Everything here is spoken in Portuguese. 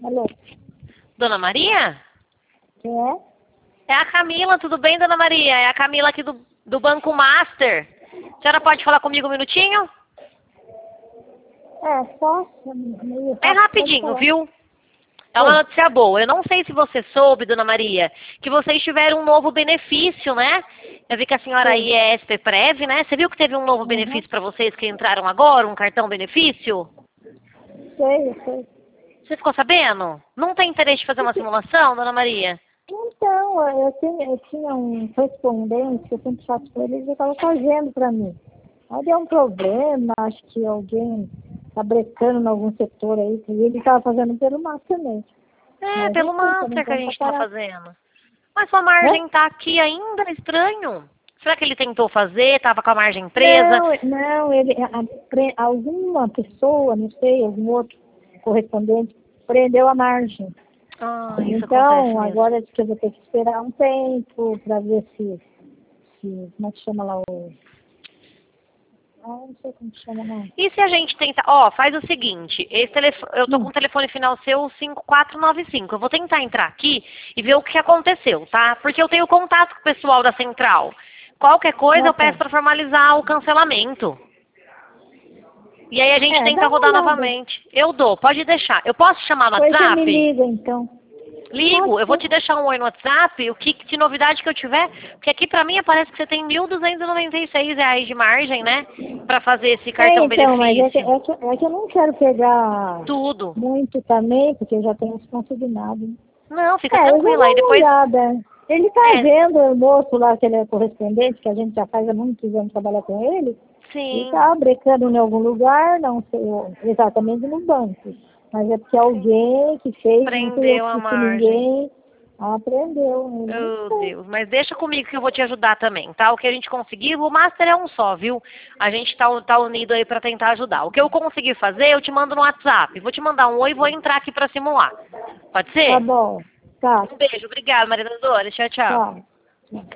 Alô? Dona Maria? Quem é? É a Camila, tudo bem, Dona Maria? É a Camila aqui do Banco Master. A senhora pode falar comigo um minutinho? Posso? É rapidinho, viu? É uma notícia boa. Eu não sei se você soube, Dona Maria, que vocês tiveram um novo benefício, né? Eu vi que a senhora aí é SPPrev, né? Você viu que teve um novo benefício para vocês que entraram agora, um cartão benefício? Sei. Você ficou sabendo? Não tem interesse de fazer uma simulação, Dona Maria? Então, eu tinha um correspondente que eu sempre faço com ele, ele estava fazendo para mim. Aí deu um problema, acho que alguém está brecando em algum setor aí, que ele estava fazendo pelo Master mesmo. É, Mas pelo assim, por Master que a enquanto gente tá tá parado. fazendo. Mas sua margem tá aqui ainda, estranho. Será que ele tentou fazer, tava com a margem presa? Não, alguma pessoa, não sei, algum outro correspondente, prendeu a margem. Ah, isso acontece Então, mesmo. agora eu vou ter que esperar um tempo para ver se, como é que chama lá o... não sei como que chama, não. E se a gente tentar, ó, faz o seguinte, eu tô com o telefone final seu 5495. Eu vou tentar entrar aqui e ver o que aconteceu, tá? Porque eu tenho contato com o pessoal da central. Qualquer coisa eu Tá. peço para formalizar o cancelamento. E aí a gente Dá tenta uma rodar olhada. novamente. Eu dou, pode deixar. Eu posso chamar no Depois você me WhatsApp? liga, então. Ligo, Pode eu vou ser. te deixar um oi no WhatsApp, o que de novidade que eu tiver, porque aqui pra mim aparece que você tem R$ 1.296 de margem, né? Pra fazer esse cartão Então, mas benefício. é que eu não quero pegar Tudo. muito também, porque eu já tenho os consignados. Não, fica Eu vou tranquila. dar Aí uma depois. olhada. Ele tá É, vendo o moço lá, que ele é correspondente, que a gente já faz há muitos anos trabalhar com ele, e sim. tá brecando em algum lugar, não sei exatamente no banco. Mas é porque alguém que fez, não fui eu Prendeu que a disse margem. ninguém, aprendeu. Eu não Oh, sei. Deus. Mas deixa comigo que eu vou te ajudar também, tá? O que a gente conseguir, o Master é um só, viu? A gente tá unido aí pra tentar ajudar. O que eu conseguir fazer, eu te mando no WhatsApp. Vou te mandar um oi e vou entrar aqui pra simular. Pode Tá ser? bom. Tá. Um beijo. Obrigada, Maria das Dores. Tchau, tchau. Tchau.